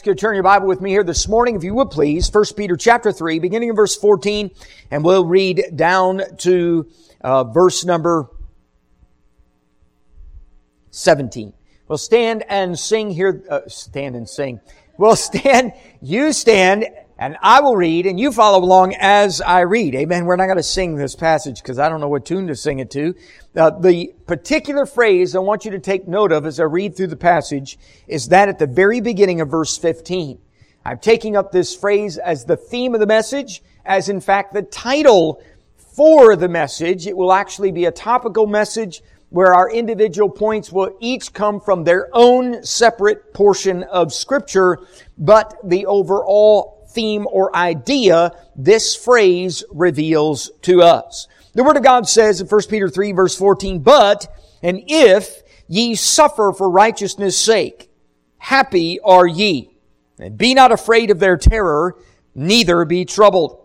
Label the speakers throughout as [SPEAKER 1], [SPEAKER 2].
[SPEAKER 1] Go turn your Bible with me here this morning, if you would please. 1 Peter chapter 3, beginning in verse 14, and we'll read down to verse number 17. We'll stand and sing here. Stand and sing. We'll stand, you stand, and I will read, and you follow along as I read. Amen. We're not going to sing this passage because I don't know what tune to sing it to. The particular phrase I want you to take note of as I read through the passage is that at the very beginning of verse 15. I'm taking up this phrase as the theme of the message, as in fact the title for the message. It will actually be a topical message where our individual points will each come from their own separate portion of Scripture, but the overall theme or idea this phrase reveals to us. The Word of God says in 1 Peter 3 verse 14, "But, and if ye suffer for righteousness' sake, happy are ye. And be not afraid of their terror, neither be troubled.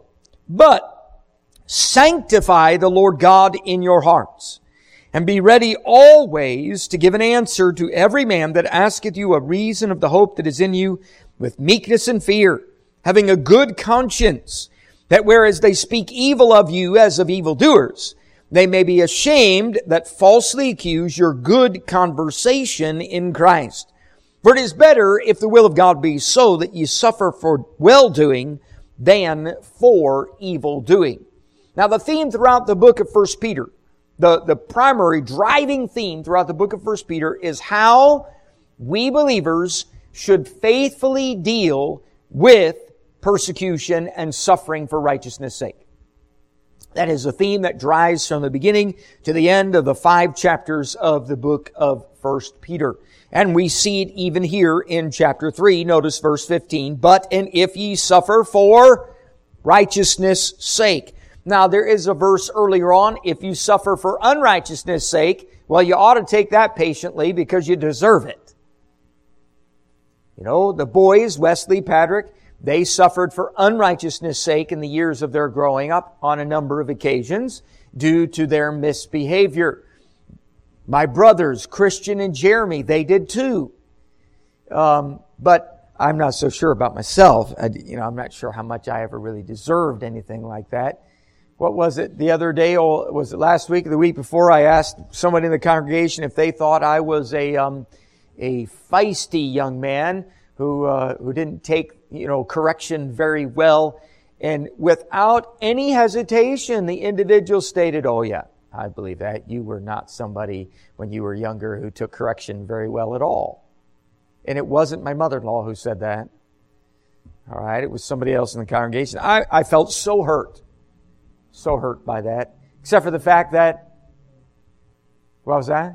[SPEAKER 1] But sanctify the Lord God in your hearts, and be ready always to give an answer to every man that asketh you a reason of the hope that is in you, with meekness and fear, having a good conscience, that whereas they speak evil of you as of evildoers, they may be ashamed that falsely accuse your good conversation in Christ. For it is better, if the will of God be so, that ye suffer for well-doing than for evil-doing." Now the theme throughout the book of 1 Peter, the primary driving theme throughout the book of 1 Peter is how we believers should faithfully deal with persecution and suffering for righteousness' sake. That is a theme that drives from the beginning to the end of the 5 chapters of the book of 1 Peter. And we see it even here in chapter 3. Notice verse 15. "But, and if ye suffer for righteousness' sake." Now, there is a verse earlier on, "If you suffer for unrighteousness' sake," well, you ought to take that patiently because you deserve it. You know, the boys, Wesley, Patrick, they suffered for unrighteousness' sake in the years of their growing up on a number of occasions due to their misbehavior. My brothers, Christian and Jeremy, they did too. But I'm not so sure about myself. I'm not sure how much I ever really deserved anything like that. What was it the other day, or was it last week or the week before, I asked somebody in the congregation if they thought I was a feisty young man who didn't take, correction very well. And without any hesitation, the individual stated, "Oh yeah, I believe that. You were not somebody when you were younger who took correction very well at all." And it wasn't my mother-in-law who said that. All right, it was somebody else in the congregation. I felt so hurt by that, except for the fact that, what was that?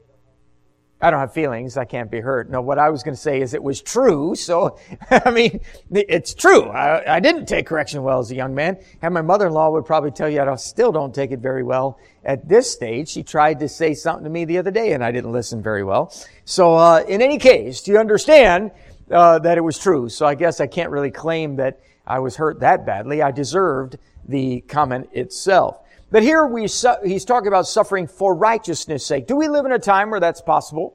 [SPEAKER 1] I don't have feelings. I can't be hurt. No, what I was going to say is it was true. So, it's true. I didn't take correction well as a young man. And my mother-in-law would probably tell you I still don't take it very well at this stage. She tried to say something to me the other day and I didn't listen very well. So, in any case, do you understand that it was true? So I guess I can't really claim that I was hurt that badly. I deserved the comment itself. But here he's talking about suffering for righteousness' sake. Do we live in a time where that's possible?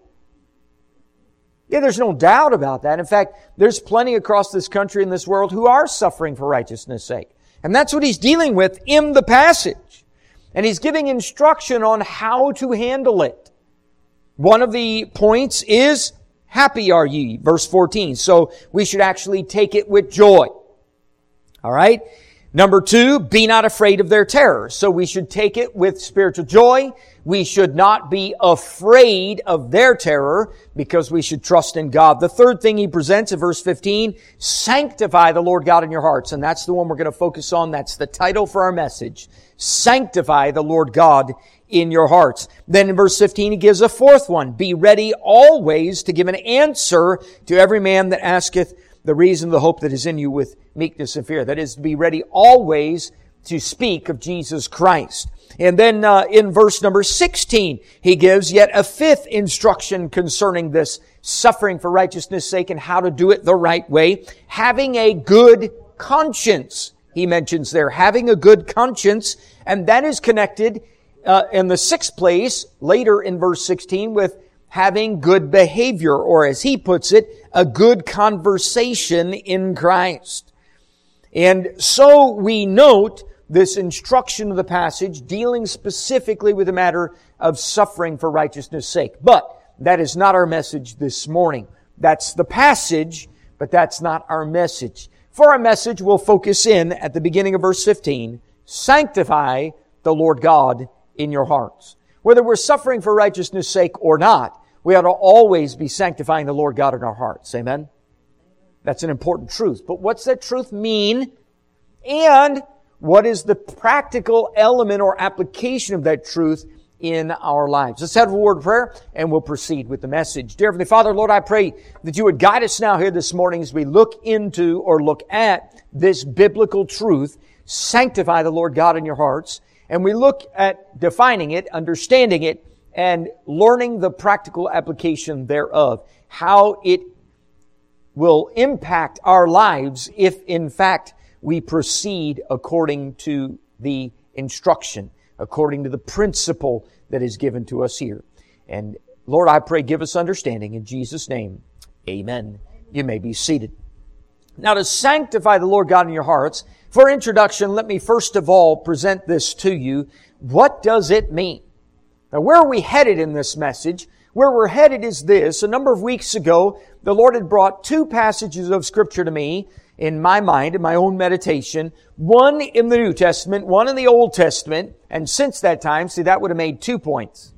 [SPEAKER 1] Yeah, there's no doubt about that. In fact, there's plenty across this country and this world who are suffering for righteousness' sake. And that's what he's dealing with in the passage. And he's giving instruction on how to handle it. One of the points is, "Happy are ye," verse 14. So we should actually take it with joy. All right? Number 2, "Be not afraid of their terror." So we should take it with spiritual joy. We should not be afraid of their terror because we should trust in God. The third thing he presents in verse 15, "Sanctify the Lord God in your hearts." And that's the one we're going to focus on. That's the title for our message. Sanctify the Lord God in your hearts. Then in verse 15 he gives a fourth one, "Be ready always to give an answer to every man that asketh the reason of the hope that is in you with meekness and fear." That is, to be ready always to speak of Jesus Christ. And then in verse number 16, he gives yet a fifth instruction concerning this suffering for righteousness' sake and how to do it the right way. Having a good conscience, he mentions there. Having a good conscience, and that is connected in the sixth place, later in verse 16, with having good behavior, or as he puts it, a good conversation in Christ. And so we note this instruction of the passage dealing specifically with the matter of suffering for righteousness' sake. But that is not our message this morning. That's the passage, but that's not our message. For our message, we'll focus in at the beginning of verse 15, sanctify the Lord God in your hearts. Whether we're suffering for righteousness' sake or not, we ought to always be sanctifying the Lord God in our hearts. Amen? That's an important truth. But what's that truth mean? And what is the practical element or application of that truth in our lives? Let's have a word of prayer and we'll proceed with the message. Dear Heavenly Father, Lord, I pray that you would guide us now here this morning as we look into or look at this biblical truth, sanctify the Lord God in your hearts, and we look at defining it, understanding it, and learning the practical application thereof, how it will impact our lives if, in fact, we proceed according to the instruction, according to the principle that is given to us here. And Lord, I pray, give us understanding in Jesus' name. Amen. You may be seated. Now, to sanctify the Lord God in your hearts, for introduction, let me first of all present this to you. What does it mean? Now, where are we headed in this message? Where we're headed is this. A number of weeks ago, the Lord had brought two passages of Scripture to me in my mind, in my own meditation. One in the New Testament, one in the Old Testament. And since that time, see, that would have made 2 points.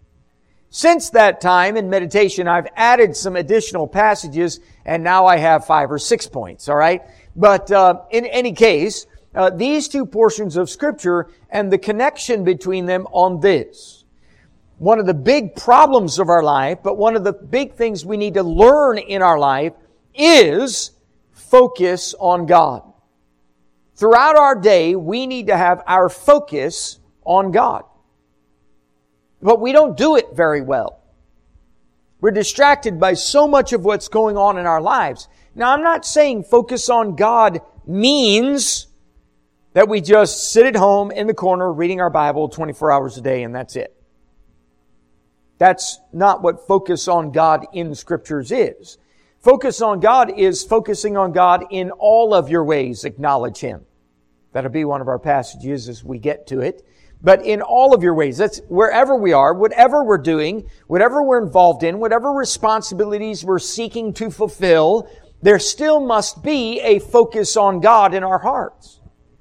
[SPEAKER 1] Since that time in meditation, I've added some additional passages, and now I have 5 or 6 points, all right? But in any case, these two portions of Scripture and the connection between them on this. One of the big problems of our life, but one of the big things we need to learn in our life is focus on God. Throughout our day, we need to have our focus on God. But we don't do it very well. We're distracted by so much of what's going on in our lives. Now, I'm not saying focus on God means that we just sit at home in the corner reading our Bible 24 hours a day and that's it. That's not what focus on God in Scriptures is. Focus on God is focusing on God in all of your ways. Acknowledge Him. That'll be one of our passages as we get to it. But in all of your ways, that's wherever we are, whatever we're doing, whatever we're involved in, whatever responsibilities we're seeking to fulfill, there still must be a focus on God in our hearts.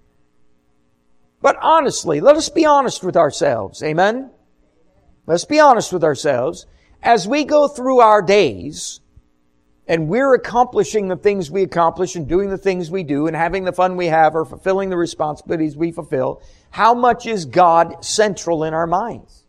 [SPEAKER 1] But honestly, let us be honest with ourselves. Amen? Let's be honest with ourselves. As we go through our days, and we're accomplishing the things we accomplish and doing the things we do and having the fun we have or fulfilling the responsibilities we fulfill, how much is God central in our minds?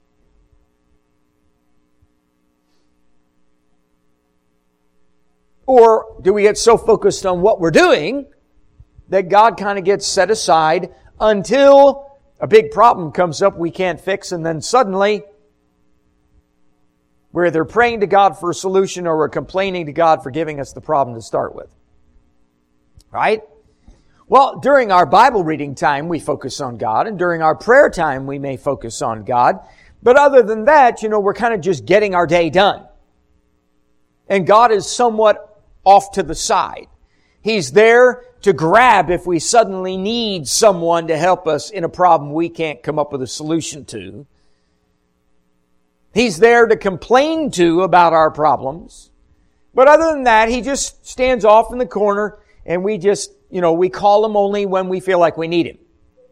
[SPEAKER 1] Or do we get so focused on what we're doing that God kind of gets set aside until a big problem comes up we can't fix, and then suddenly we're either praying to God for a solution or we're complaining to God for giving us the problem to start with. Right? Well, during our Bible reading time, we focus on God, and during our prayer time, we may focus on God. But other than that, we're kind of just getting our day done. And God is somewhat off to the side. He's there to grab if we suddenly need someone to help us in a problem we can't come up with a solution to. He's there to complain to about our problems. But other than that, He just stands off in the corner and we just, we call Him only when we feel like we need Him.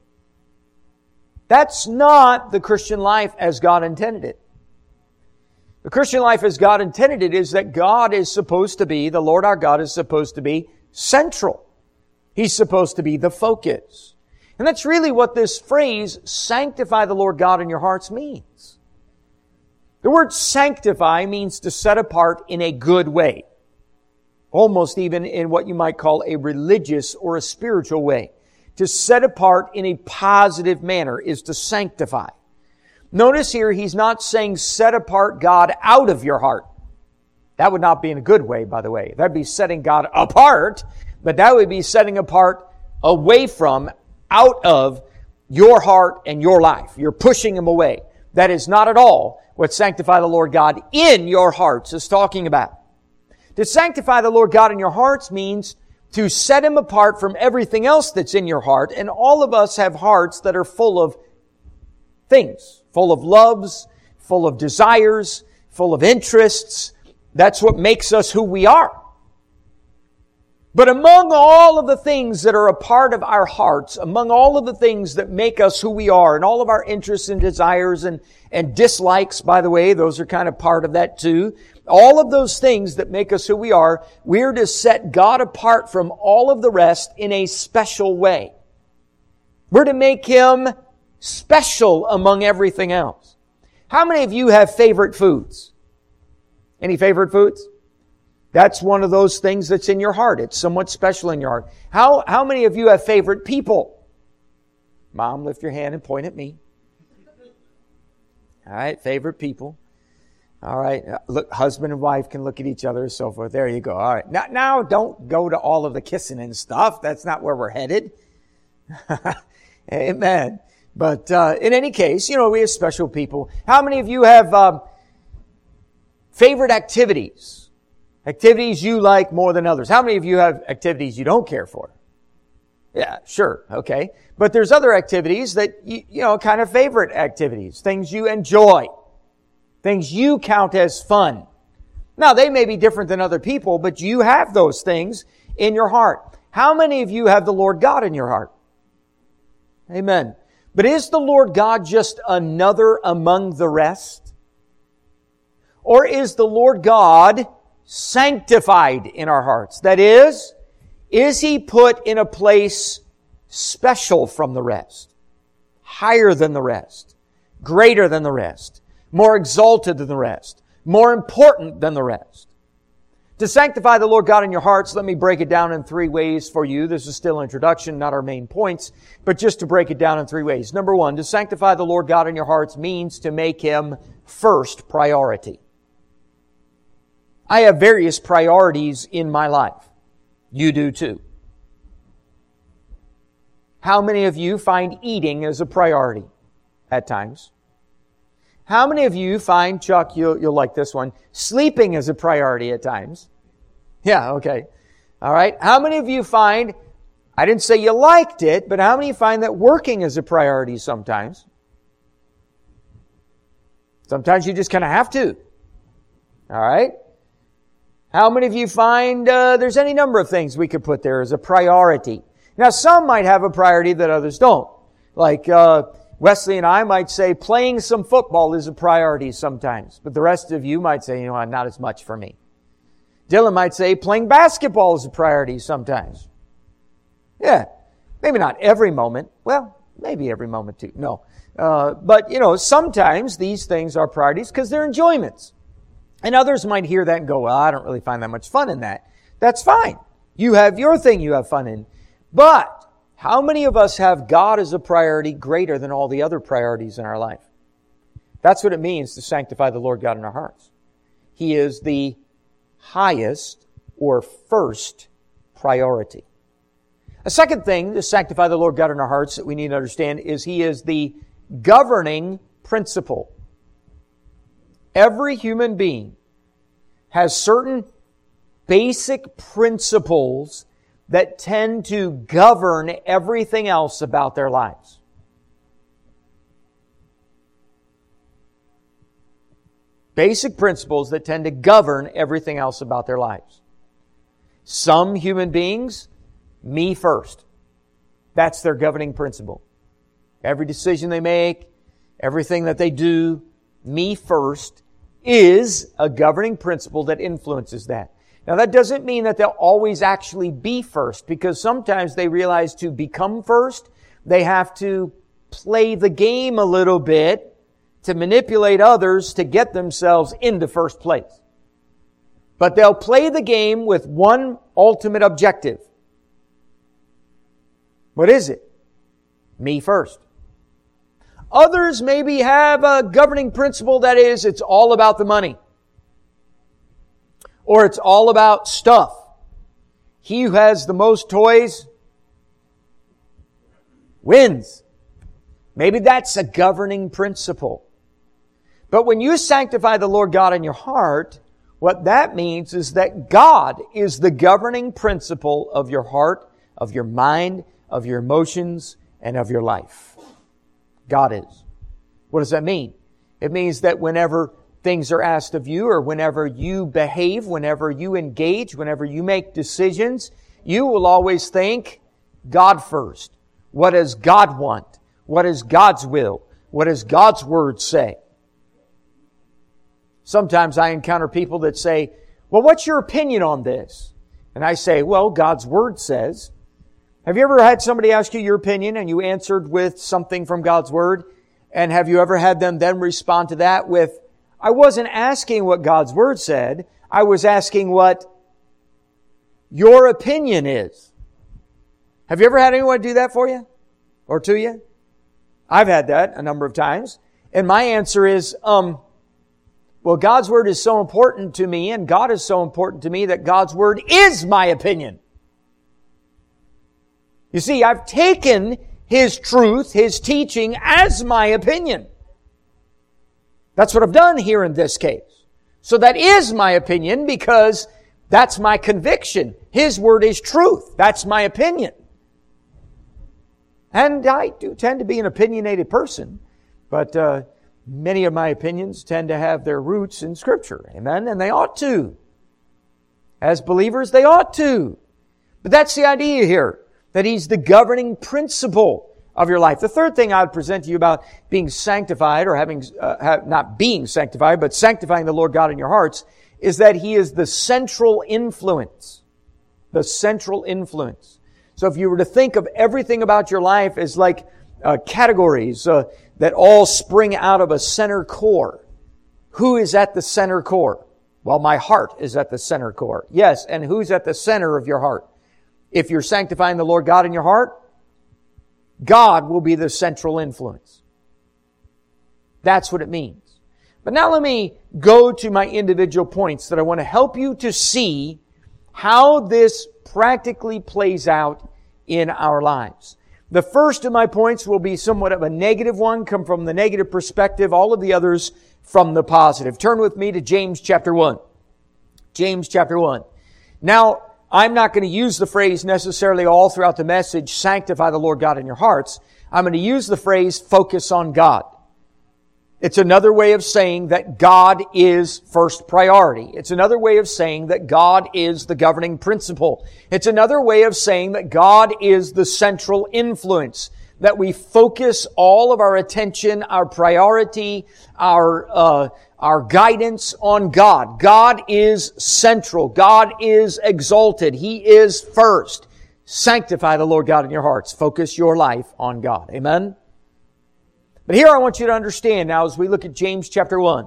[SPEAKER 1] That's not the Christian life as God intended it. The Christian life as God intended it is that God is supposed to be, the Lord our God is supposed to be central. He's supposed to be the focus. And that's really what this phrase, sanctify the Lord God in your hearts, means. The word sanctify means to set apart in a good way. Almost even in what you might call a religious or a spiritual way. To set apart in a positive manner is to sanctify. Notice here, he's not saying set apart God out of your heart. That would not be in a good way, by the way. That'd be setting God apart, but that would be setting apart away from, out of your heart and your life. You're pushing Him away. That is not at all what sanctify the Lord God in your hearts is talking about. To sanctify the Lord God in your hearts means to set Him apart from everything else that's in your heart. And all of us have hearts that are full of things, full of loves, full of desires, full of interests. That's what makes us who we are. But among all of the things that are a part of our hearts, among all of the things that make us who we are, and all of our interests and desires and dislikes, by the way, those are kind of part of that too. All of those things that make us who we are, we're to set God apart from all of the rest in a special way. We're to make Him special among everything else. How many of you have favorite foods? Any favorite foods? That's one of those things that's in your heart. It's somewhat special in your heart. How many of you have favorite people? Mom, lift your hand and point at me. All right, favorite people. All right, look, husband and wife can look at each other and so forth. There you go. All right, now don't go to all of the kissing and stuff. That's not where we're headed. Amen. But in any case, we have special people. How many of you have favorite activities? Activities you like more than others. How many of you have activities you don't care for? Yeah, sure, okay. But there's other activities that, kind of favorite activities. Things you enjoy. Things you count as fun. Now, they may be different than other people, but you have those things in your heart. How many of you have the Lord God in your heart? Amen. But is the Lord God just another among the rest? Or is the Lord God sanctified in our hearts? That is He put in a place special from the rest, higher than the rest, greater than the rest, more exalted than the rest, more important than the rest? To sanctify the Lord God in your hearts, let me break it down in 3 ways for you. This is still introduction, not our main points, but just to break it down in 3 ways. Number 1, to sanctify the Lord God in your hearts means to make Him first priority. I have various priorities in my life. You do too. How many of you find eating as a priority at times? How many of you find, Chuck, you'll like this one, sleeping as a priority at times? Yeah, okay. All right. How many of you find, I didn't say you liked it, but how many find that working is a priority sometimes? Sometimes you just kind of have to. All right. How many of you find there's any number of things we could put there as a priority? Now, some might have a priority that others don't. Like Wesley and I might say playing some football is a priority sometimes. But the rest of you might say, not as much for me. Dylan might say playing basketball is a priority sometimes. Yeah, maybe not every moment. Well, maybe every moment too. No. But, sometimes these things are priorities because they're enjoyments. And others might hear that and go, well, I don't really find that much fun in that. That's fine. You have your thing you have fun in. But how many of us have God as a priority greater than all the other priorities in our life? That's what it means to sanctify the Lord God in our hearts. He is the highest or first priority. A second thing to sanctify the Lord God in our hearts that we need to understand is He is the governing principle. Every human being has certain basic principles that tend to govern everything else about their lives. Basic principles that tend to govern everything else about their lives. Some human beings, me first. That's their governing principle. Every decision they make, everything that they do, me first, is a governing principle that influences that. Now that doesn't mean that they'll always actually be first, because sometimes they realize to become first, they have to play the game a little bit to manipulate others to get themselves into first place. But they'll play the game with one ultimate objective. What is it? Me first. Others maybe have a governing principle that is, it's all about the money. Or it's all about stuff. He who has the most toys wins. Maybe that's a governing principle. But when you sanctify the Lord God in your heart, what that means is that God is the governing principle of your heart, of your mind, of your emotions, and of your life. God is. What does that mean? It means that whenever things are asked of you, or whenever you behave, whenever you engage, whenever you make decisions, you will always think God first. What does God want? What is God's will? What does God's Word say? Sometimes I encounter people that say, well, what's your opinion on this? And I say, well, God's Word says. Have you ever had somebody ask you your opinion and you answered with something from God's Word? And have you ever had them then respond to that with, I wasn't asking what God's Word said. I was asking what your opinion is. Have you ever had anyone do that for you? Or to you? I've had that a number of times. And my answer is, well, God's Word is so important to me, and God is so important to me that God's Word is my opinion. You see, I've taken His truth, His teaching as my opinion. That's what I've done here in this case. So that is my opinion because that's my conviction. His Word is truth. That's my opinion. And I do tend to be an opinionated person, but many of my opinions tend to have their roots in Scripture. Amen? And they ought to. As believers, they ought to. But that's the idea here, that He's the governing principle of your life. The third thing I would present to you about being sanctified, or not being sanctified, but sanctifying the Lord God in your hearts, is that He is the central influence. The central influence. So if you were to think of everything about your life as like categories that all spring out of a center core. Who is at the center core? Well, my heart is at the center core. Yes, and who's at the center of your heart? If you're sanctifying the Lord God in your heart, God will be the central influence. That's what it means. But now let me go to my individual points that I want to help you to see how this practically plays out in our lives. The first of my points will be somewhat of a negative one, come from the negative perspective, all of the others from the positive. Turn with me to James chapter 1. James chapter 1. Now, I'm not going to use the phrase necessarily all throughout the message, sanctify the Lord God in your hearts. I'm going to use the phrase, focus on God. It's another way of saying that God is first priority. It's another way of saying that God is the governing principle. It's another way of saying that God is the central influence. That we focus all of our attention, our priority, our guidance on God. God is central. God is exalted. He is first. Sanctify the Lord God in your hearts. Focus your life on God. Amen? But here I want you to understand now as we look at James chapter 1.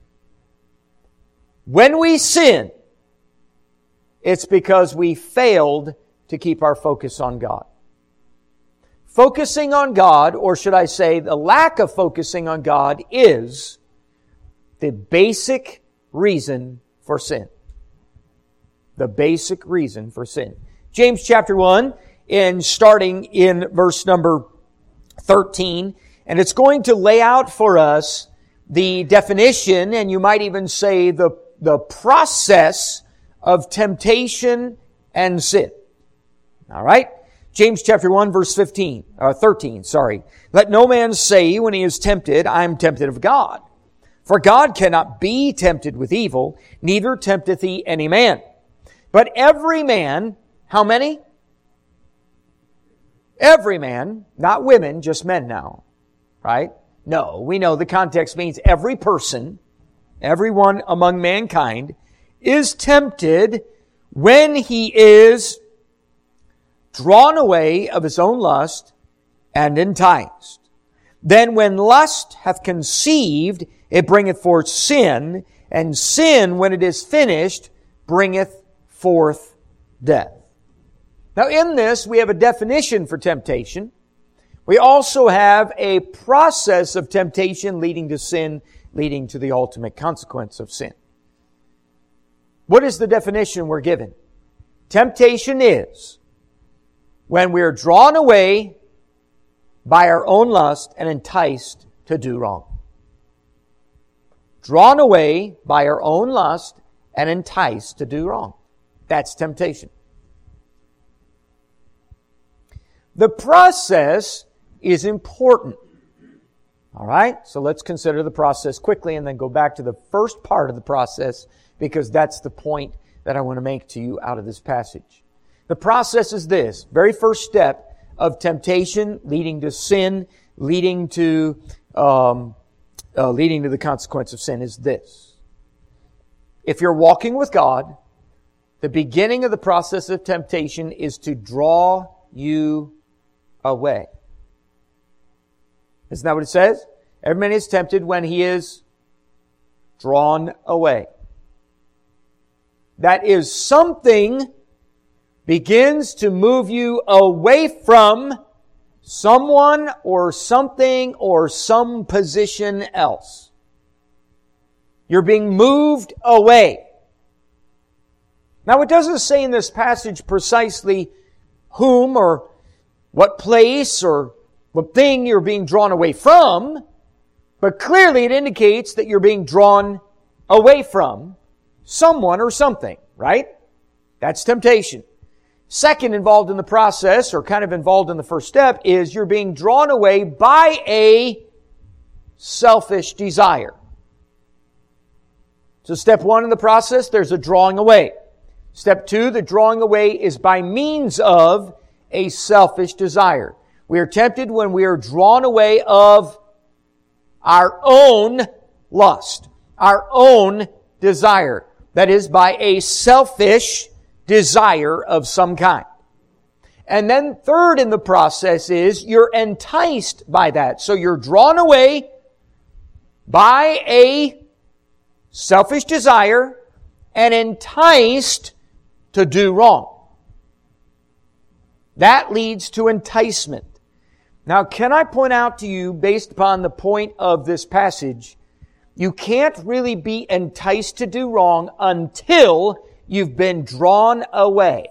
[SPEAKER 1] When we sin, it's because we failed to keep our focus on God. Focusing on God, or should I say the lack of focusing on God, is the basic reason for sin. The basic reason for sin. James chapter 1, starting in verse number 13, and it's going to lay out for us the definition, and you might even say the process of temptation and sin. All right? James chapter 1 verse 13. Let no man say when he is tempted, I am tempted of God. For God cannot be tempted with evil, neither tempteth he any man. But every man, how many? Every man, not women, just men now. Right? No, we know the context means every person, everyone among mankind, is tempted when he is drawn away of his own lust and enticed. Then when lust hath conceived, it bringeth forth sin, and sin, when it is finished, bringeth forth death. Now in this, we have a definition for temptation. We also have a process of temptation leading to sin, leading to the ultimate consequence of sin. What is the definition we're given? Temptation is when we're drawn away by our own lust and enticed to do wrong. drawn away by our own lust and enticed to do wrong. That's temptation. The process is important. All right? So let's consider the process quickly and then go back to the first part of the process, because that's the point that I want to make to you out of this passage. The process is this. Very first step of temptation leading to sin, leading to the consequence of sin is this. If you're walking with God, the beginning of the process of temptation is to draw you away. Isn't that what it says? Every man is tempted when he is drawn away. That is, something begins to move you away from someone or something or some position else. You're being moved away. Now, it doesn't say in this passage precisely whom or what place or what thing you're being drawn away from, but clearly it indicates that you're being drawn away from someone or something, right? That's temptation. Second involved in the process, or kind of involved in the first step, is you're being drawn away by a selfish desire. So step one in the process, there's a drawing away. Step two, the drawing away is by means of a selfish desire. We are tempted when we are drawn away of our own lust, our own desire. That is, by a selfish desire of some kind. And then third in the process is you're enticed by that. So you're drawn away by a selfish desire and enticed to do wrong. That leads to enticement. Now, can I point out to you, based upon the point of this passage, you can't really be enticed to do wrong until you've been drawn away.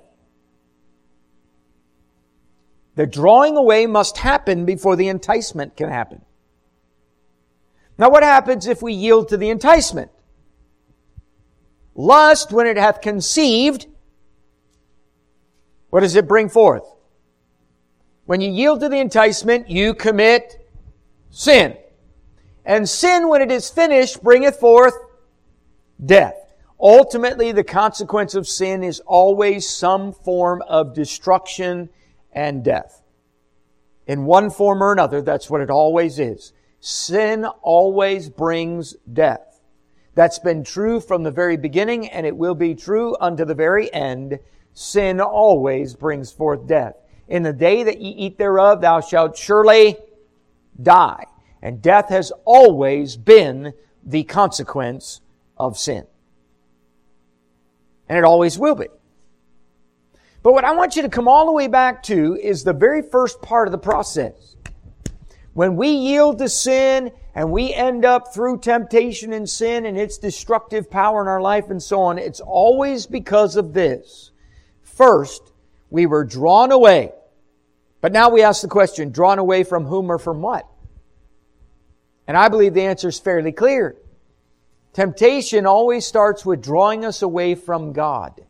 [SPEAKER 1] The drawing away must happen before the enticement can happen. Now, what happens if we yield to the enticement? Lust, when it hath conceived, what does it bring forth? When you yield to the enticement, you commit sin. And sin, when it is finished, bringeth forth death. Ultimately, the consequence of sin is always some form of destruction and death. In one form or another, that's what it always is. Sin always brings death. That's been true from the very beginning, and it will be true unto the very end. Sin always brings forth death. In the day that ye eat thereof, thou shalt surely die. And death has always been the consequence of sin. And it always will be. But what I want you to come all the way back to is the very first part of the process. When we yield to sin and we end up through temptation and sin and its destructive power in our life and so on, it's always because of this. First, we were drawn away. But now we ask the question, drawn away from whom or from what? And I believe the answer is fairly clear. Temptation always starts with drawing us away from God.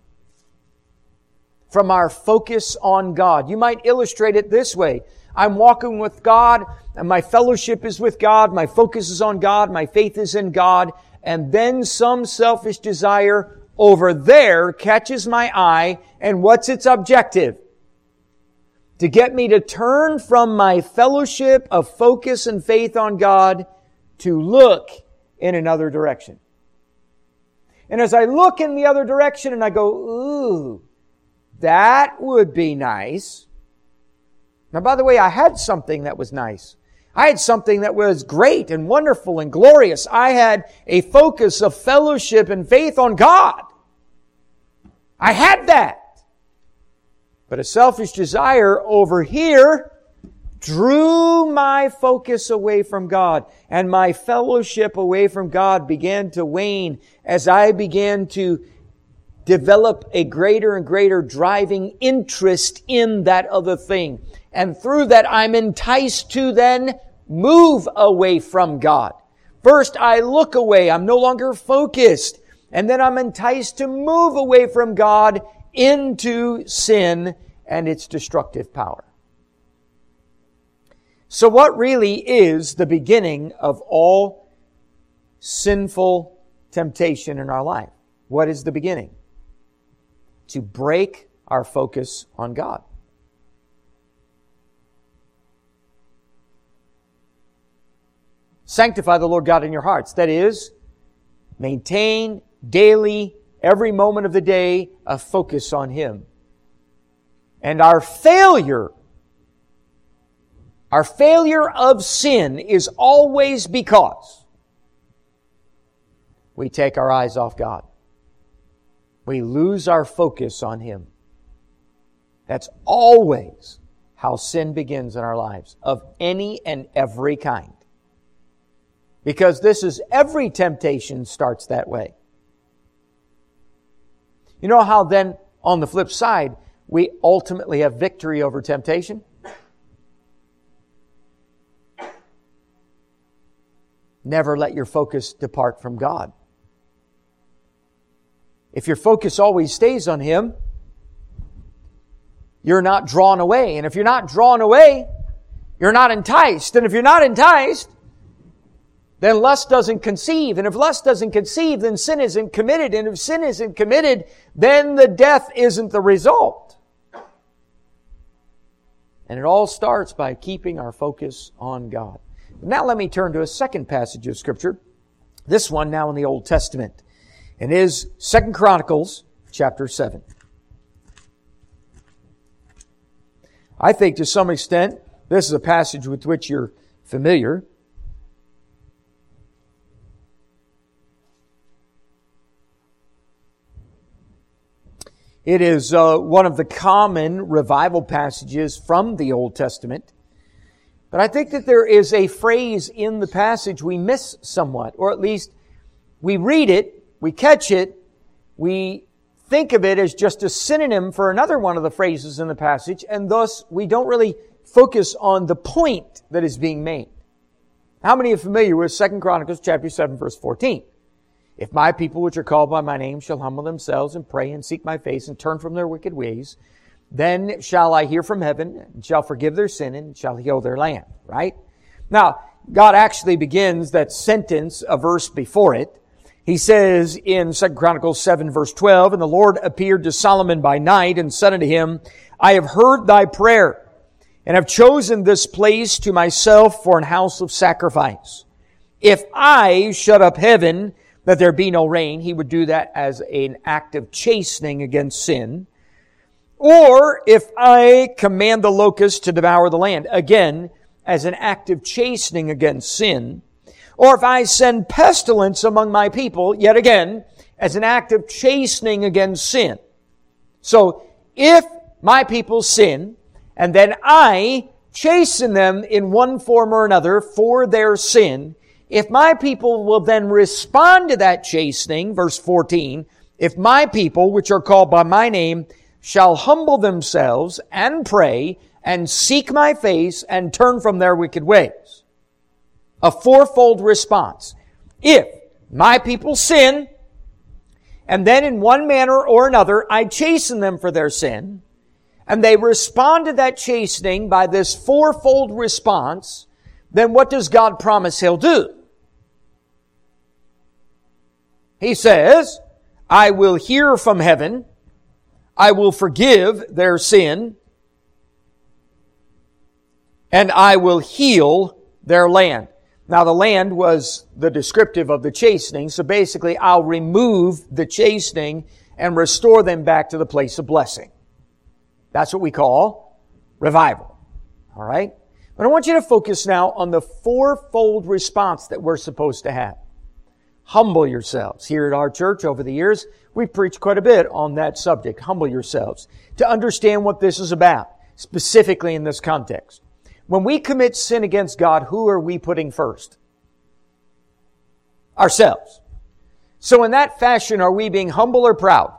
[SPEAKER 1] From our focus on God. You might illustrate it this way. I'm walking with God, and my fellowship is with God, my focus is on God, my faith is in God, and then some selfish desire over there catches my eye, and what's its objective? To get me to turn from my fellowship of focus and faith on God to look in another direction. And as I look in the other direction and I go, ooh, that would be nice. Now, by the way, I had something that was nice. I had something that was great and wonderful and glorious. I had a focus of fellowship and faith on God. I had that. But a selfish desire over here drew my focus away from God, and my fellowship away from God began to wane as I began to develop a greater and greater driving interest in that other thing. And through that, I'm enticed to then move away from God. First, I look away. I'm no longer focused. And then I'm enticed to move away from God into sin and its destructive power. So what really is the beginning of all sinful temptation in our life? What is the beginning? To break our focus on God. Sanctify the Lord God in your hearts. That is, maintain daily, every moment of the day, a focus on Him. And our failure of sin is always because we take our eyes off God. We lose our focus on Him. That's always how sin begins in our lives, of any and every kind. Because every temptation starts that way. You know how then, on the flip side, we ultimately have victory over temptation? Never let your focus depart from God. If your focus always stays on Him, you're not drawn away. And if you're not drawn away, you're not enticed. And if you're not enticed, then lust doesn't conceive. And if lust doesn't conceive, then sin isn't committed. And if sin isn't committed, then the death isn't the result. And it all starts by keeping our focus on God. Now let me turn to a second passage of Scripture. This one now in the Old Testament. It is 2 Chronicles chapter 7. I think to some extent this is a passage with which you're familiar. It is one of the common revival passages from the Old Testament. But I think that there is a phrase in the passage we miss somewhat, or at least we read it, we catch it, we think of it as just a synonym for another one of the phrases in the passage, and thus we don't really focus on the point that is being made. How many are familiar with 2 Chronicles chapter 7 verse 14? If my people which are called by my name shall humble themselves and pray and seek my face and turn from their wicked ways, then shall I hear from heaven and shall forgive their sin and shall heal their land. Right? Now, God actually begins that sentence a verse before it. He says in 2 Chronicles 7 verse 12, and the Lord appeared to Solomon by night and said unto him, I have heard thy prayer and have chosen this place to myself for an house of sacrifice. If I shut up heaven that there be no rain, he would do that as an act of chastening against sin. Or if I command the locusts to devour the land, again, as an act of chastening against sin. Or if I send pestilence among my people, yet again, as an act of chastening against sin. So, if my people sin, and then I chasten them in one form or another for their sin, if my people will then respond to that chastening, verse 14, if my people, which are called by my name, shall humble themselves and pray and seek my face and turn from their wicked ways. A fourfold response. If my people sin, and then in one manner or another I chasten them for their sin, and they respond to that chastening by this fourfold response, then what does God promise He'll do? He says, I will hear from heaven, I will forgive their sin, and I will heal their land. Now the land was the descriptive of the chastening, so basically I'll remove the chastening and restore them back to the place of blessing. That's what we call revival. All right? But I want you to focus now on the fourfold response that we're supposed to have. Humble yourselves. Here at our church over the years, we've preached quite a bit on that subject. Humble yourselves. To understand what this is about, specifically in this context. When we commit sin against God, who are we putting first? Ourselves. So in that fashion, are we being humble or proud?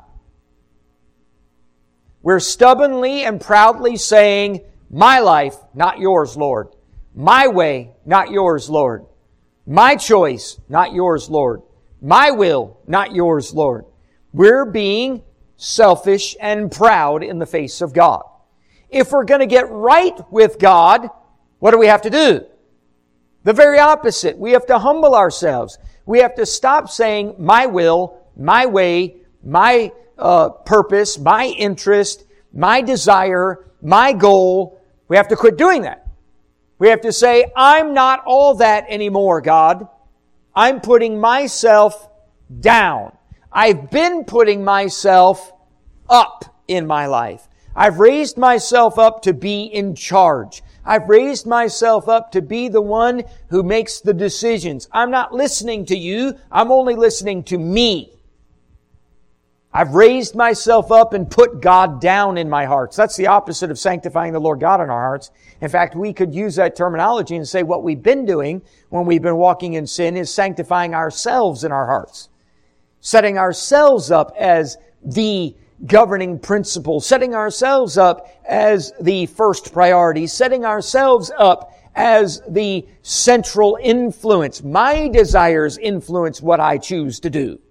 [SPEAKER 1] We're stubbornly and proudly saying, my life, not yours, Lord. My way, not yours, Lord. My choice, not yours, Lord. My will, not yours, Lord. We're being selfish and proud in the face of God. If we're going to get right with God, what do we have to do? The very opposite. We have to humble ourselves. We have to stop saying, my will, my way, my purpose, my interest, my desire, my goal. We have to quit doing that. We have to say, I'm not all that anymore, God. I'm putting myself down. I've been putting myself up in my life. I've raised myself up to be in charge. I've raised myself up to be the one who makes the decisions. I'm not listening to you. I'm only listening to me. I've raised myself up and put God down in my hearts. That's the opposite of sanctifying the Lord God in our hearts. In fact, we could use that terminology and say what we've been doing when we've been walking in sin is sanctifying ourselves in our hearts. Setting ourselves up as the governing principle, setting ourselves up as the first priority, setting ourselves up as the central influence. My desires influence what I choose to do.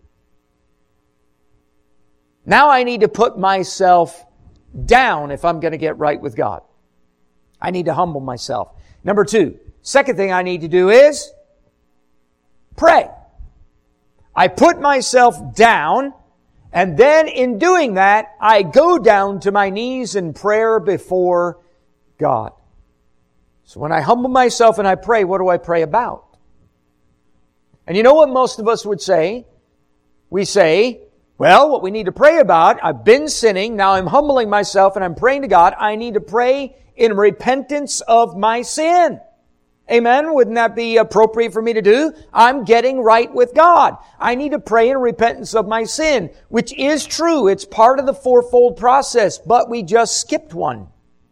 [SPEAKER 1] Now I need to put myself down if I'm going to get right with God. I need to humble myself. Number two, second thing I need to do is pray. I put myself down, and then in doing that, I go down to my knees in prayer before God. So when I humble myself and I pray, what do I pray about? And you know what most of us would say? We say, well, what we need to pray about, I've been sinning, now I'm humbling myself and I'm praying to God. I need to pray in repentance of my sin. Amen? Wouldn't that be appropriate for me to do? I'm getting right with God. I need to pray in repentance of my sin, which is true. It's part of the fourfold process, but we just skipped one.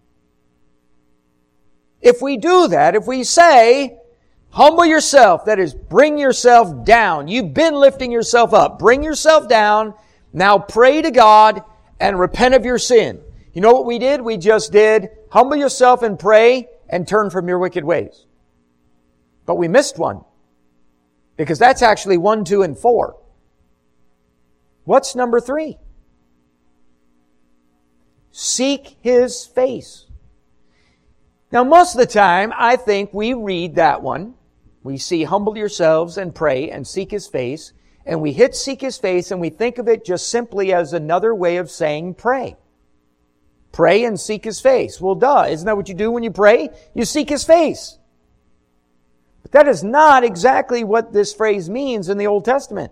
[SPEAKER 1] If we do that, if we say, humble yourself, that is, bring yourself down. You've been lifting yourself up. Bring yourself down. Now pray to God and repent of your sin. You know what we did? We just did humble yourself and pray and turn from your wicked ways. But we missed one. Because that's actually 1, 2, and 4. What's number 3? Seek His face. Now most of the time, I think we read that one. We see humble yourselves and pray and seek His face. And we hit seek His face and we think of it just simply as another way of saying pray. Pray and seek His face. Well, duh. Isn't that what you do when you pray? You seek His face. But that is not exactly what this phrase means in the Old Testament.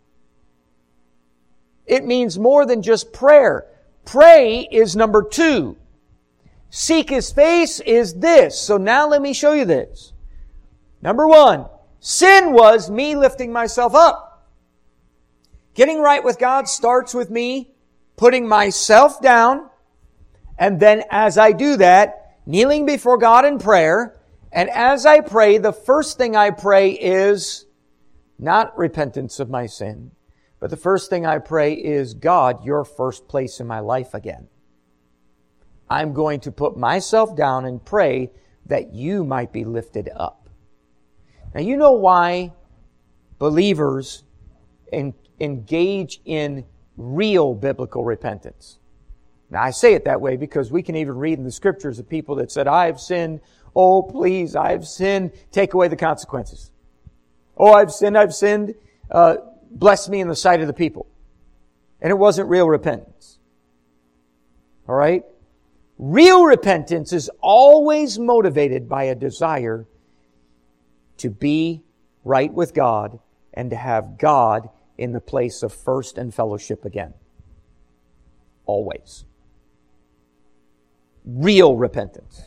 [SPEAKER 1] It means more than just prayer. Pray is number 2. Seek His face is this. So now let me show you this. Number 1, sin was me lifting myself up. Getting right with God starts with me putting myself down, and then as I do that, kneeling before God in prayer. And as I pray, the first thing I pray is not repentance of my sin, but the first thing I pray is, God, you're first place in my life again. I'm going to put myself down and pray that you might be lifted up. Now, you know why believers engage in real biblical repentance. Now, I say it that way because we can even read in the Scriptures of people that said, I've sinned. Oh, please, I've sinned. Take away the consequences. Oh, I've sinned. Bless me in the sight of the people. And it wasn't real repentance. All right? Real repentance is always motivated by a desire to be right with God and to have God in the place of first and fellowship again. Always. Real repentance.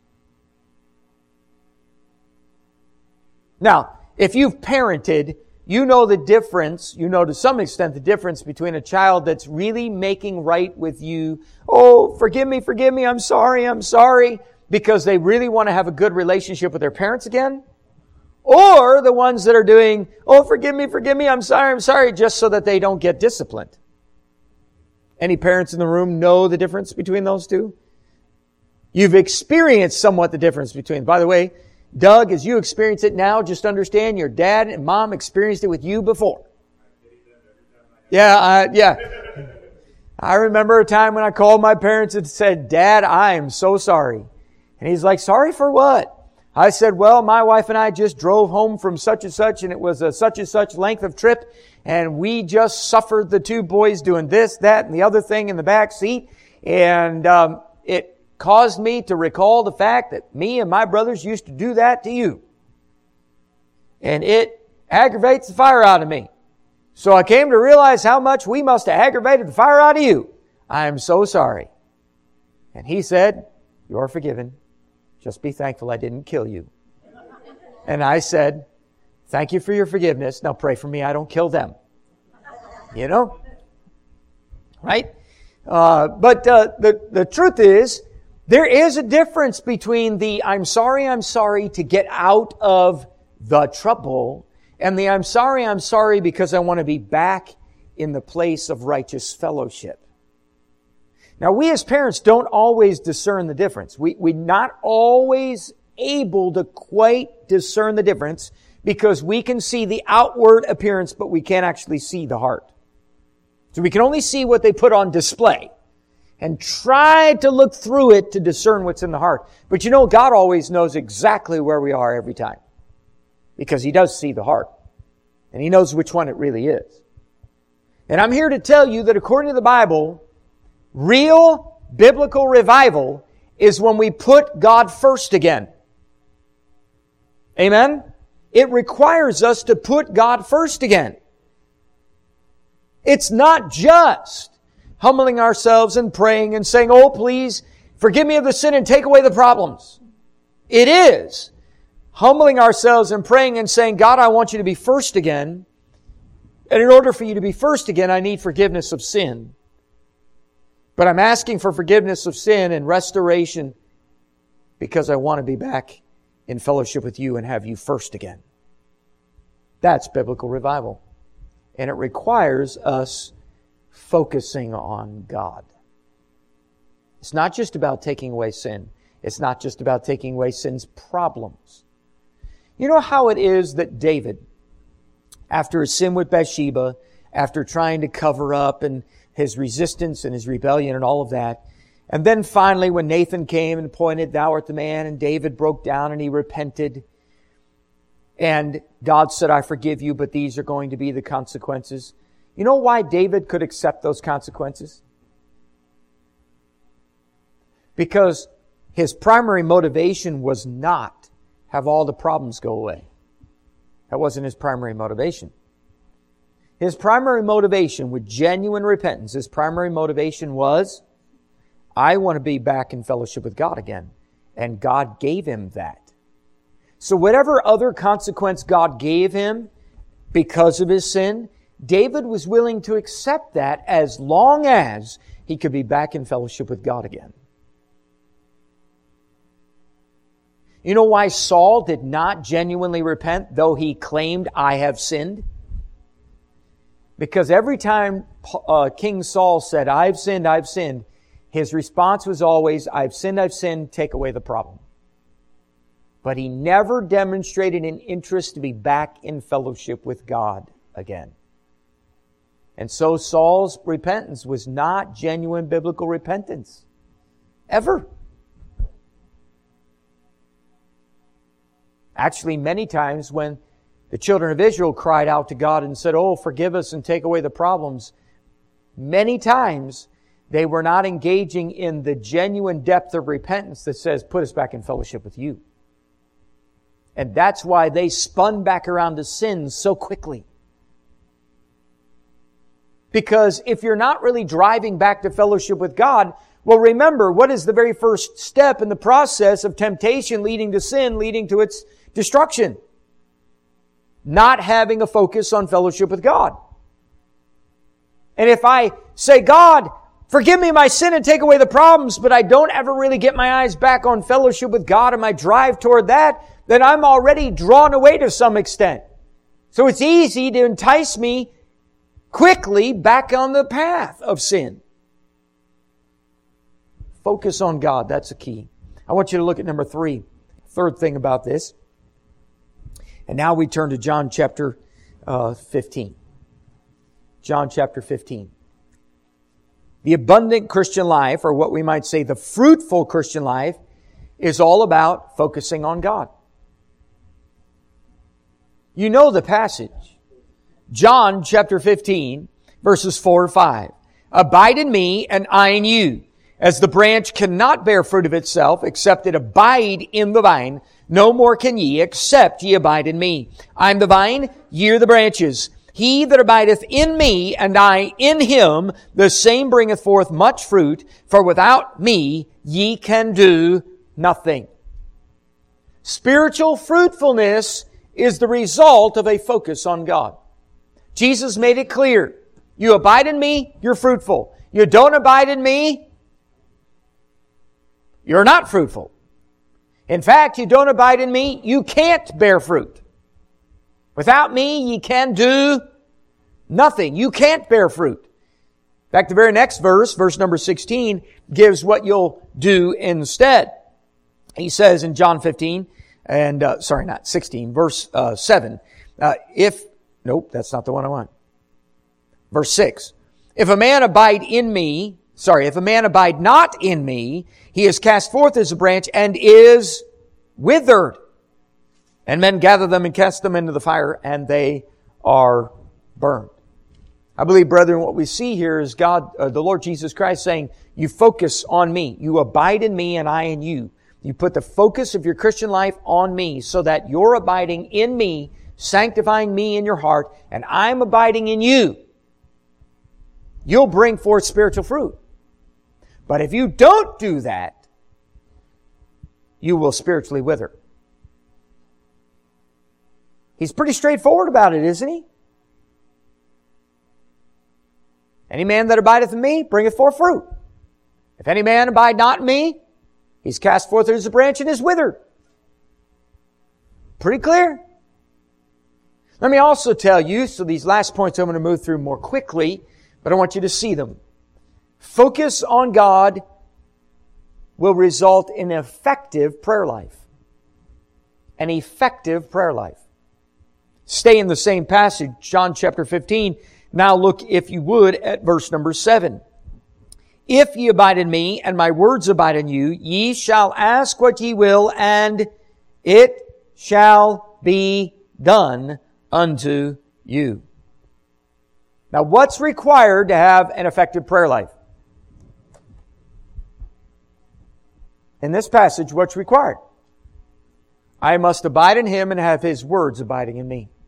[SPEAKER 1] Now, if you've parented, you know the difference, you know to some extent the difference between a child that's really making right with you. Oh, forgive me, I'm sorry, because they really want to have a good relationship with their parents again. Or the ones that are doing, oh, forgive me, I'm sorry, just so that they don't get disciplined. Any parents in the room know the difference between those two? You've experienced somewhat the difference between. By the way, Doug, as you experience it now, just understand your dad and mom experienced it with you before. Yeah. I remember a time when I called my parents and said, Dad, I am so sorry. And he's like, sorry for what? I said, well, my wife and I just drove home from such and such, and it was a such and such length of trip, and we just suffered the two boys doing this, that, and the other thing in the back seat, and it caused me to recall the fact that me and my brothers used to do that to you. And it aggravates the fire out of me. So I came to realize how much we must have aggravated the fire out of you. I am so sorry. And he said, you're forgiven. Just be thankful I didn't kill you. And I said, thank you for your forgiveness. Now pray for me I don't kill them. You know? Right? But the truth is, there is a difference between the I'm sorry to get out of the trouble and the I'm sorry because I want to be back in the place of righteous fellowship. Now, we as parents don't always discern the difference. We're not always able to quite discern the difference because we can see the outward appearance, but we can't actually see the heart. So we can only see what they put on display and try to look through it to discern what's in the heart. But you know, God always knows exactly where we are every time because He does see the heart and He knows which one it really is. And I'm here to tell you that according to the Bible, real biblical revival is when we put God first again. Amen? It requires us to put God first again. It's not just humbling ourselves and praying and saying, oh, please forgive me of the sin and take away the problems. It is humbling ourselves and praying and saying, God, I want you to be first again. And in order for you to be first again, I need forgiveness of sin. But I'm asking for forgiveness of sin and restoration because I want to be back in fellowship with you and have you first again. That's biblical revival. And it requires us focusing on God. It's not just about taking away sin. It's not just about taking away sin's problems. You know how it is that David, after his sin with Bathsheba, after trying to cover up and his resistance and his rebellion and all of that, and then finally when Nathan came and pointed, thou art the man, and David broke down and he repented, and God said, I forgive you, but these are going to be the consequences. You know why David could accept those consequences? Because his primary motivation was not have all the problems go away. That wasn't his primary motivation. His primary motivation with genuine repentance, his primary motivation was, I want to be back in fellowship with God again. And God gave him that. So whatever other consequence God gave him because of his sin, David was willing to accept that as long as he could be back in fellowship with God again. You know why Saul did not genuinely repent, though he claimed, I have sinned? Because every time King Saul said, I've sinned, his response was always, I've sinned, take away the problem. But he never demonstrated an interest to be back in fellowship with God again. And so Saul's repentance was not genuine biblical repentance. Ever. Actually, many times when the children of Israel cried out to God and said, oh, forgive us and take away the problems, many times they were not engaging in the genuine depth of repentance that says, put us back in fellowship with you. And that's why they spun back around to sin so quickly. Because if you're not really driving back to fellowship with God, well, remember, what is the very first step in the process of temptation leading to sin, leading to its destruction? Not having a focus on fellowship with God. And if I say, God, forgive me my sin and take away the problems, but I don't ever really get my eyes back on fellowship with God and my drive toward that, then I'm already drawn away to some extent. So it's easy to entice me quickly back on the path of sin. Focus on God. That's the key. I want you to look at number 3. Third thing about this. And now we turn to John chapter 15. John chapter 15. The abundant Christian life, or what we might say the fruitful Christian life, is all about focusing on God. You know the passage. John chapter 15, verses 4 and 5. Abide in me, and I in you. As the branch cannot bear fruit of itself, except it abide in the vine, no more can ye, except ye abide in me. I am the vine, ye are the branches. He that abideth in me, and I in him, the same bringeth forth much fruit, for without me ye can do nothing. Spiritual fruitfulness is the result of a focus on God. Jesus made it clear. You abide in me, you're fruitful. You don't abide in me, you're not fruitful. In fact, you don't abide in me, you can't bear fruit. Without me, ye can do nothing. You can't bear fruit. In fact, the very next verse, verse number 16, gives what you'll do instead. He says in John 15, and, not 16, verse 7, nope, that's not the one I want. Verse 6, if a man abide not in me, he is cast forth as a branch and is withered. And men gather them and cast them into the fire, and they are burned. I believe, brethren, what we see here is God, the Lord Jesus Christ saying, you focus on me. You abide in me and I in you. You put the focus of your Christian life on me so that you're abiding in me, sanctifying me in your heart, and I'm abiding in you. You'll bring forth spiritual fruit. But if you don't do that, you will spiritually wither. He's pretty straightforward about it, isn't he? Any man that abideth in me bringeth forth fruit. If any man abide not in me, he's cast forth as a branch and is withered. Pretty clear. Let me also tell you, so these last points I'm going to move through more quickly, but I want you to see them. Focus on God will result in an effective prayer life. An effective prayer life. Stay in the same passage, John chapter 15. Now look, if you would, at verse number 7. If ye abide in me, and my words abide in you, ye shall ask what ye will, and it shall be done unto you. Now, what's required to have an effective prayer life? In this passage, what's required? I must abide in Him and have His words abiding in me.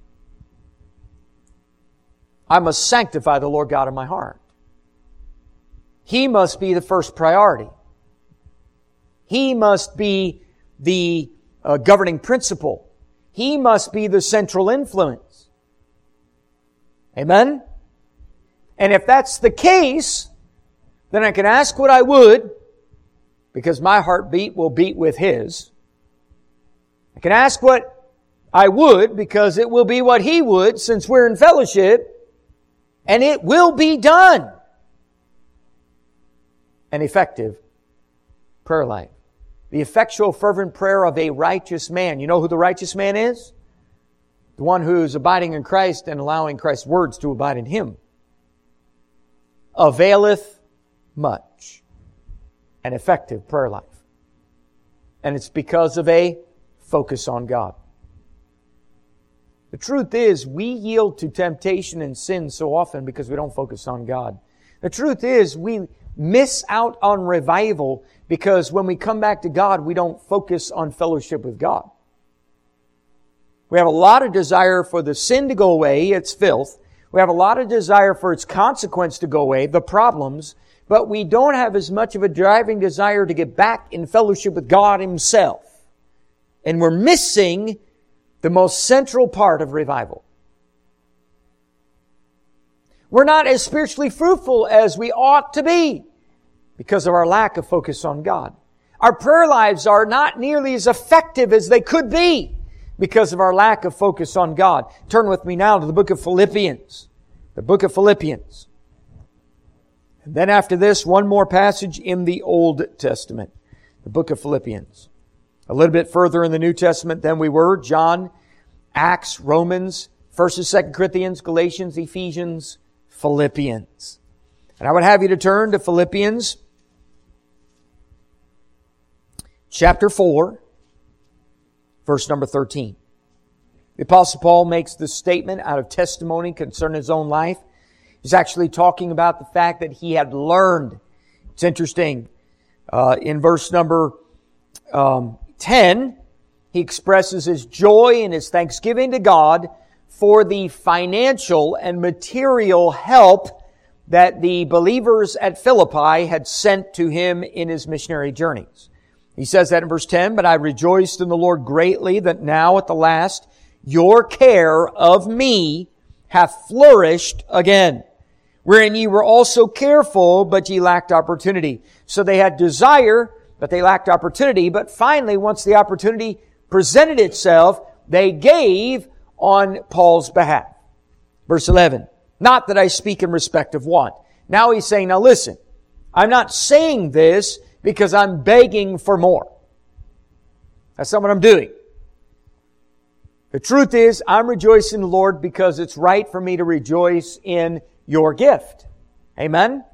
[SPEAKER 1] I must sanctify the Lord God in my heart. He must be the first priority. He must be the governing principle. He must be the central influence. Amen? And if that's the case, then I can ask what I would, because my heartbeat will beat with His. I can ask what I would, because it will be what He would, since we're in fellowship, and it will be done. An effective prayer life. The effectual fervent prayer of a righteous man. You know who the righteous man is? The one who is abiding in Christ and allowing Christ's words to abide in him. Availeth much. An effective prayer life. And it's because of a focus on God. The truth is, we yield to temptation and sin so often because we don't focus on God. The truth is, we miss out on revival because when we come back to God, we don't focus on fellowship with God. We have a lot of desire for the sin to go away, its filth. We have a lot of desire for its consequence to go away, the problems, but we don't have as much of a driving desire to get back in fellowship with God Himself. And we're missing the most central part of revival. We're not as spiritually fruitful as we ought to be because of our lack of focus on God. Our prayer lives are not nearly as effective as they could be because of our lack of focus on God. Turn with me now to the book of Philippians. The book of Philippians. And then after this, one more passage in the Old Testament. The book of Philippians. A little bit further in the New Testament than we were. John, Acts, Romans, 1st and 2nd Corinthians, Galatians, Ephesians, Philippians. And I would have you to turn to Philippians chapter 4, verse number 13. The Apostle Paul makes this statement out of testimony concerning his own life. He's actually talking about the fact that he had learned. It's interesting. In verse number 10, he expresses his joy and his thanksgiving to God for the financial and material help that the believers at Philippi had sent to him in his missionary journeys. He says that in verse 10, "But I rejoiced in the Lord greatly that now at the last your care of me hath flourished again, wherein ye were also careful, but ye lacked opportunity." So they had desire, but they lacked opportunity. But finally, once the opportunity presented itself, they gave on Paul's behalf. Verse 11, "Not that I speak in respect of want." Now he's saying, now listen, I'm not saying this because I'm begging for more. That's not what I'm doing. The truth is, I'm rejoicing in the Lord because it's right for me to rejoice in your gift. Amen?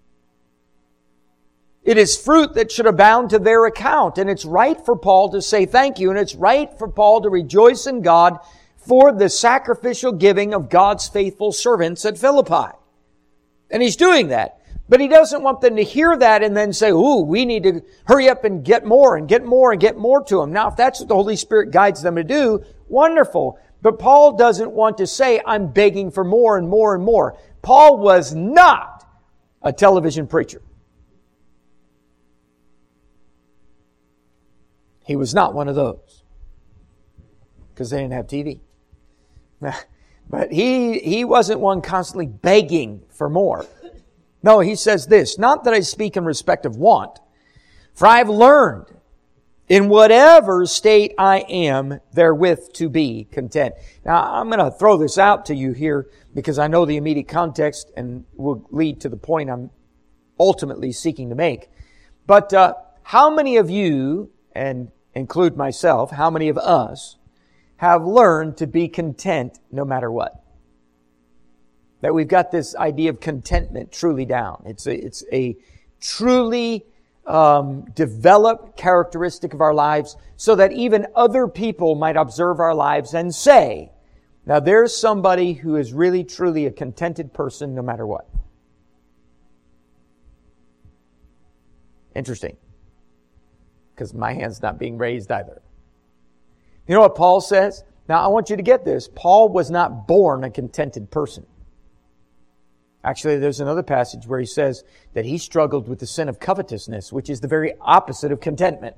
[SPEAKER 1] It is fruit that should abound to their account. And it's right for Paul to say thank you. And it's right for Paul to rejoice in God for the sacrificial giving of God's faithful servants at Philippi. And he's doing that. But he doesn't want them to hear that and then say, ooh, we need to hurry up and get more and get more and get more to him. Now, if that's what the Holy Spirit guides them to do, wonderful. But Paul doesn't want to say, I'm begging for more and more and more. Paul was not a television preacher. He was not one of those. Because they didn't have TV. But he wasn't one constantly begging for more. No, he says this, "Not that I speak in respect of want, for I have learned in whatever state I am therewith to be content." Now, I'm going to throw this out to you here because I know the immediate context and will lead to the point I'm ultimately seeking to make. But how many of you, and include myself, how many of us have learned to be content no matter what? That we've got this idea of contentment truly down. It's a truly developed characteristic of our lives so that even other people might observe our lives and say, now there's somebody who is really truly a contented person no matter what. Interesting. Because my hand's not being raised either. You know what Paul says? Now I want you to get this. Paul was not born a contented person. Actually, there's another passage where he says that he struggled with the sin of covetousness, which is the very opposite of contentment.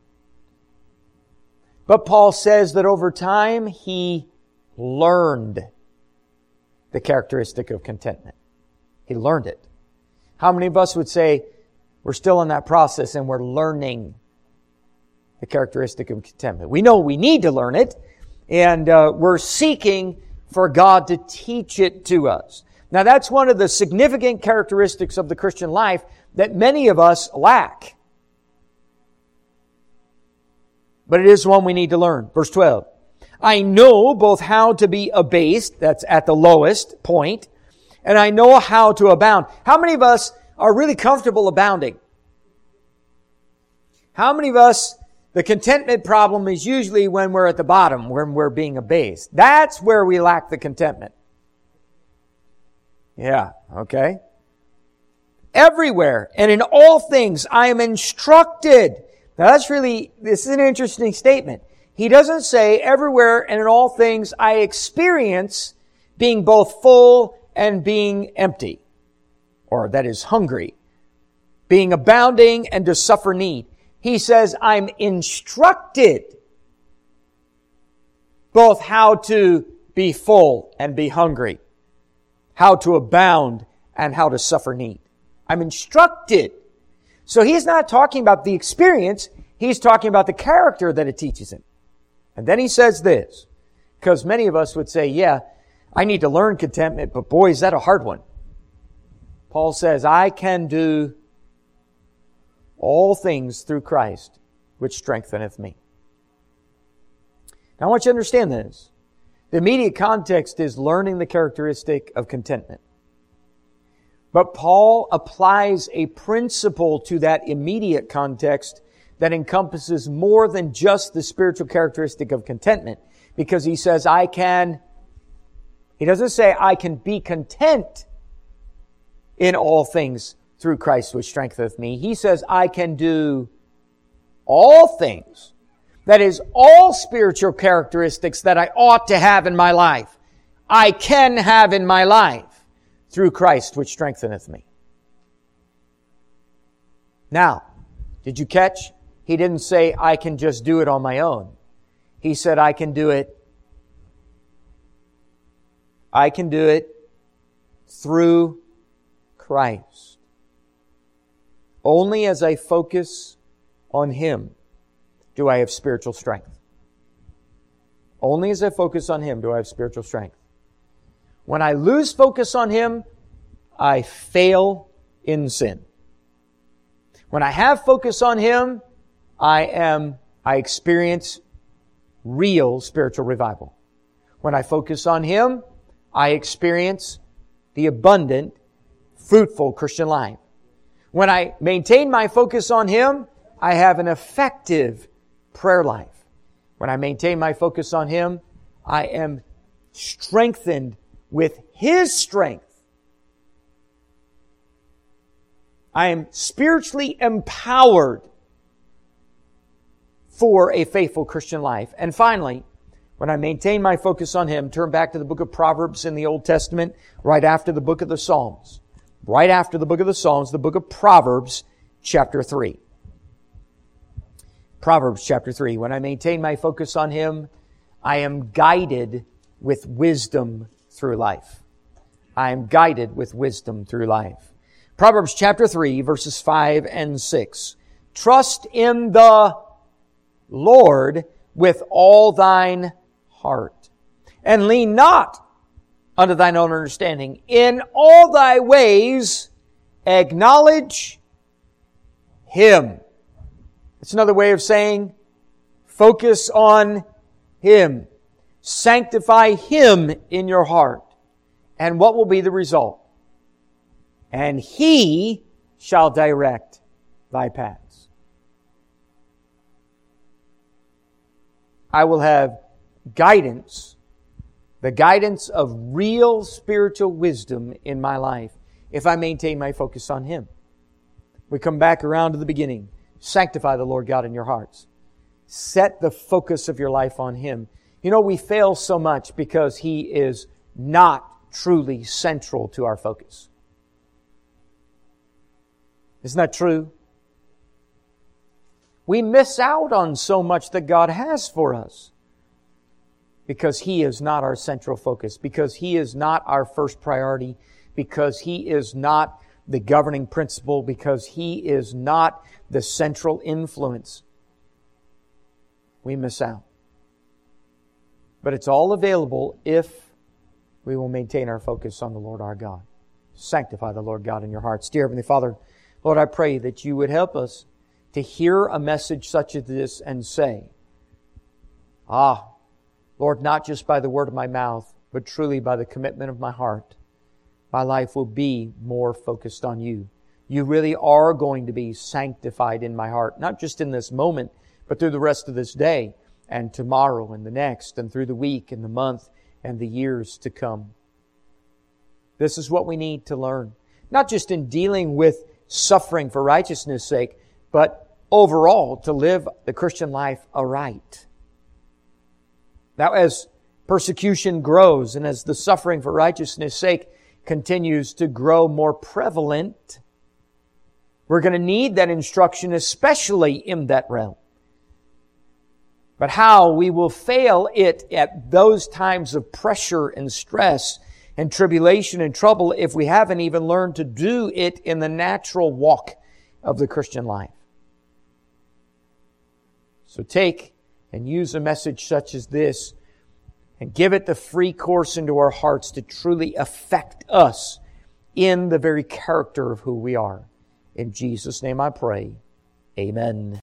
[SPEAKER 1] But Paul says that over time, he learned the characteristic of contentment. He learned it. How many of us would say we're still in that process and we're learning the characteristic of contentment? We know we need to learn it, and we're seeking for God to teach it to us. Now that's one of the significant characteristics of the Christian life that many of us lack. But it is one we need to learn. Verse 12. "I know both how to be abased," that's at the lowest point, "and I know how to abound." How many of us are really comfortable abounding? How many of us, the contentment problem is usually when we're at the bottom, when we're being abased. That's where we lack the contentment. Yeah, okay. "Everywhere and in all things I am instructed." Now this is an interesting statement. He doesn't say everywhere and in all things I experience being both full and being empty. Or that is hungry. Being abounding and to suffer need. He says I'm instructed both how to be full and be hungry. How to abound and how to suffer need. I'm instructed. So he's not talking about the experience. He's talking about the character that it teaches him. And then he says this, because many of us would say, yeah, I need to learn contentment, but boy, is that a hard one. Paul says, I can do all things through Christ, which strengtheneth me. Now I want you to understand this. The immediate context is learning the characteristic of contentment. But Paul applies a principle to that immediate context that encompasses more than just the spiritual characteristic of contentment. Because he says, he doesn't say, I can be content in all things through Christ which strengtheneth me. He says, I can do all things. That is, all spiritual characteristics that I ought to have in my life, I can have in my life through Christ which strengtheneth me. Now, did you catch? He didn't say, I can just do it on my own. He said, I can do it through Christ. Only as I focus on Him do I have spiritual strength. Only as I focus on Him do I have spiritual strength. When I lose focus on Him, I fail in sin. When I have focus on Him, I experience real spiritual revival. When I focus on Him, I experience the abundant, fruitful Christian life. When I maintain my focus on Him, I have an effective prayer life. When I maintain my focus on Him, I am strengthened with His strength. I am spiritually empowered for a faithful Christian life. And finally, when I maintain my focus on Him, turn back to the book of Proverbs in the Old Testament, right after the book of the Psalms. Right after the book of the Psalms, the book of Proverbs, chapter 3. Proverbs chapter 3. When I maintain my focus on Him, I am guided with wisdom through life. I am guided with wisdom through life. Proverbs chapter 3, verses 5 and 6. Trust in the Lord with all thine heart, and lean not unto thine own understanding. In all thy ways acknowledge Him. It's another way of saying focus on Him. Sanctify Him in your heart. And what will be the result? And He shall direct thy paths. I will have guidance, the guidance of real spiritual wisdom in my life if I maintain my focus on Him. We come back around to the beginning. Sanctify the Lord God in your hearts. Set the focus of your life on Him. You know, we fail so much because He is not truly central to our focus. Isn't that true? We miss out on so much that God has for us because He is not our central focus, because He is not our first priority, because He is not the governing principle, because He is not the central influence. We miss out. But it's all available if we will maintain our focus on the Lord our God. Sanctify the Lord God in your hearts. Dear Heavenly Father, Lord, I pray that You would help us to hear a message such as this and say, Lord, not just by the word of my mouth, but truly by the commitment of my heart, my life will be more focused on You. You really are going to be sanctified in my heart, not just in this moment, but through the rest of this day and tomorrow and the next and through the week and the month and the years to come. This is what we need to learn, not just in dealing with suffering for righteousness' sake, but overall to live the Christian life aright. Now, as persecution grows and as the suffering for righteousness' sake continues to grow more prevalent, we're going to need that instruction, especially in that realm. But how we will fail it at those times of pressure and stress and tribulation and trouble if we haven't even learned to do it in the natural walk of the Christian life. So take and use a message such as this and give it the free course into our hearts to truly affect us in the very character of who we are. In Jesus' name I pray. Amen.